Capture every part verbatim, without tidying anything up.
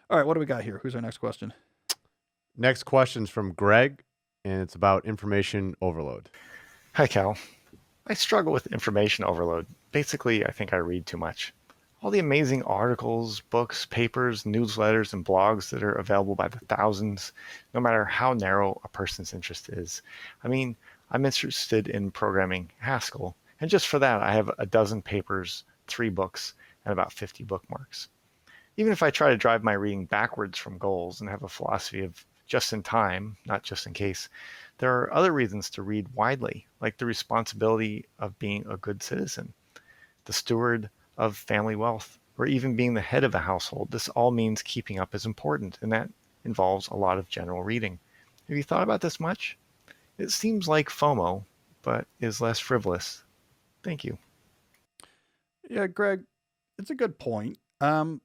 All right, what do we got here? Who's our next question? Next question's from Greg, and it's about information overload. Hi, Cal. I struggle with information overload. Basically, I think I read too much. All the amazing articles, books, papers, newsletters, and blogs that are available by the thousands, no matter how narrow a person's interest is. I mean, I'm interested in programming Haskell, and just for that, I have a dozen papers, three books, and about fifty bookmarks. Even if I try to drive my reading backwards from goals and have a philosophy of just in time, not just in case, there are other reasons to read widely, like the responsibility of being a good citizen, the steward of family wealth, or even being the head of a household. This all means keeping up is important, and that involves a lot of general reading. Have you thought about this much? It seems like FOMO, but is less frivolous. Thank you. Yeah, Greg, it's a good point. Um,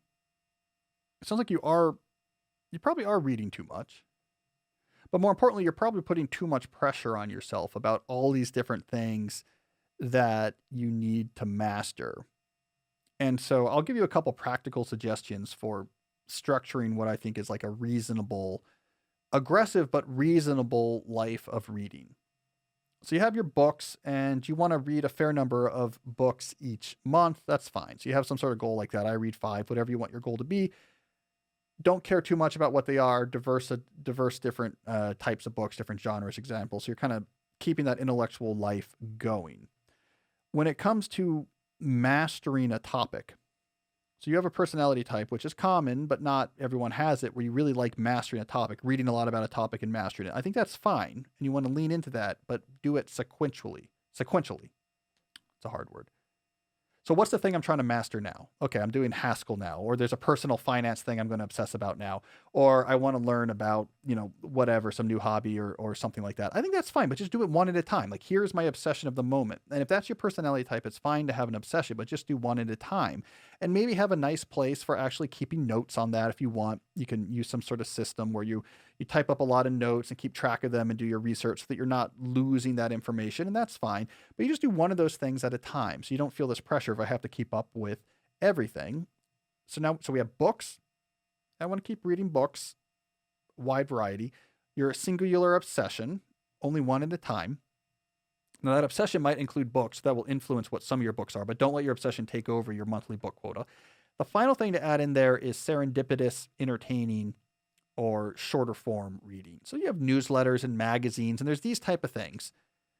it sounds like you are, you probably are reading too much. But more importantly, you're probably putting too much pressure on yourself about all these different things that you need to master. And so I'll give you a couple practical suggestions for structuring what I think is like a reasonable, aggressive, but reasonable life of reading. So you have your books and you want to read a fair number of books each month. That's fine. So you have some sort of goal like that. I read five, whatever you want your goal to be. Don't care too much about what they are, diverse, diverse different uh, types of books, different genres, examples. So you're kind of keeping that intellectual life going. When it comes to mastering a topic, so you have a personality type, which is common, but not everyone has it, where you really like mastering a topic, reading a lot about a topic and mastering it. I think that's fine, and you want to lean into that, but do it sequentially. Sequentially. It's a hard word. So what's the thing I'm trying to master now? Okay, I'm doing Haskell now, or there's a personal finance thing I'm going to obsess about now, or I want to learn about, you know, whatever, some new hobby or or something like that. I think that's fine, but just do it one at a time. Like, here's my obsession of the moment. And if that's your personality type, it's fine to have an obsession, but just do one at a time. And maybe have a nice place for actually keeping notes on that if you want. You can use some sort of system where you you type up a lot of notes and keep track of them and do your research so that you're not losing that information, and that's fine. But you just do one of those things at a time so you don't feel this pressure if I have to keep up with everything. So now, so we have books. I want to keep reading books, wide variety. Your singular obsession, only one at a time. Now, that obsession might include books that will influence what some of your books are, but don't let your obsession take over your monthly book quota. The final thing to add in there is serendipitous, entertaining, or shorter form reading. So you have newsletters and magazines, and there's these type of things.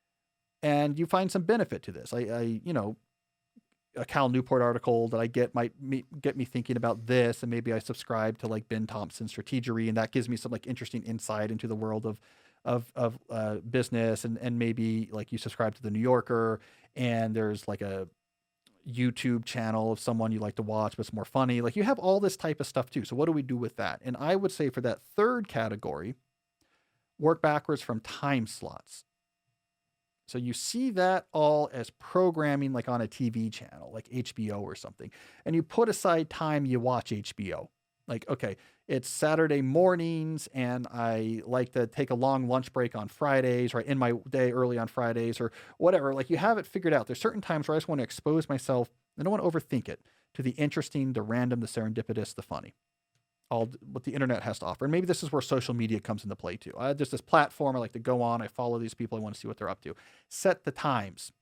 And you find some benefit to this. I, I you know, a Cal Newport article that I get might me, get me thinking about this, and maybe I subscribe to like Ben Thompson's Strategery, and that gives me some like interesting insight into the world of of of uh, business, and and maybe like you subscribe to the New Yorker, and there's like a YouTube channel of someone you like to watch, but it's more funny. Like, you have all this type of stuff too. So what do we do with that? And I would say for that third category, work backwards from time slots. So you see that all as programming, like on a T V channel, like H B O or something, and you put aside time you watch H B O. Like, okay, it's Saturday mornings and I like to take a long lunch break on Fridays, right? In my day early on Fridays or whatever. Like, you have it figured out. There's certain times where I just want to expose myself. I don't want to overthink it, to the interesting, the random, the serendipitous, the funny, all what the internet has to offer. And maybe this is where social media comes into play too. I, there's this platform I like to go on. I follow these people. I want to see what they're up to. Set the times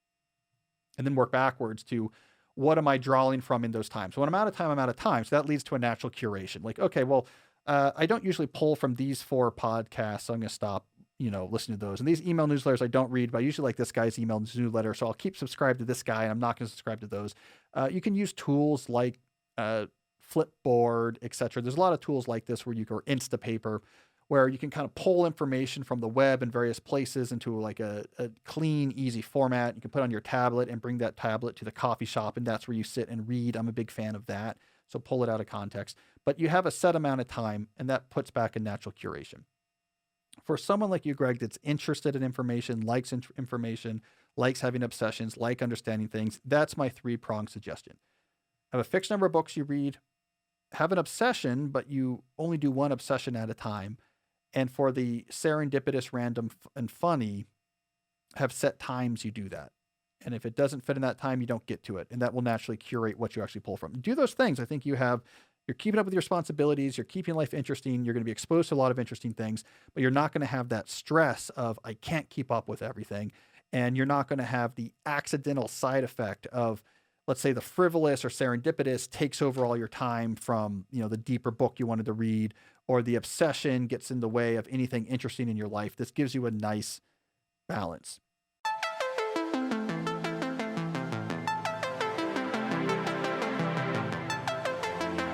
and then work backwards to what am I drawing from in those times? So when I'm out of time, I'm out of time. So that leads to a natural curation. Like, okay, well, uh, I don't usually pull from these four podcasts, so I'm going to stop, you know, listening to those. And these email newsletters I don't read, but I usually like this guy's email newsletter, so I'll keep subscribed to this guy, and I'm not going to subscribe to those. Uh, you can use tools like uh, Flipboard, et cetera. There's a lot of tools like this where you can, or Instapaper, where you can kind of pull information from the web and various places into like a, a clean, easy format. You can put on your tablet and bring that tablet to the coffee shop, and that's where you sit and read. I'm a big fan of that. So pull it out of context. But you have a set amount of time, and that puts back a natural curation. For someone like you, Greg, that's interested in information, likes in- information, likes having obsessions, like understanding things, that's my three-pronged suggestion. Have a fixed number of books you read, have an obsession, but you only do one obsession at a time. And for the serendipitous, random, and funny, have set times you do that. And if it doesn't fit in that time, you don't get to it. And that will naturally curate what you actually pull from. Do those things. I think you have You're keeping up with your responsibilities. You're keeping life interesting. You're going to be exposed to a lot of interesting things, but you're not going to have that stress of, I can't keep up with everything. And you're not going to have the accidental side effect of, let's say, the frivolous or serendipitous takes over all your time from, you know, the deeper book you wanted to read, or the obsession gets in the way of anything interesting in your life. This gives you a nice balance.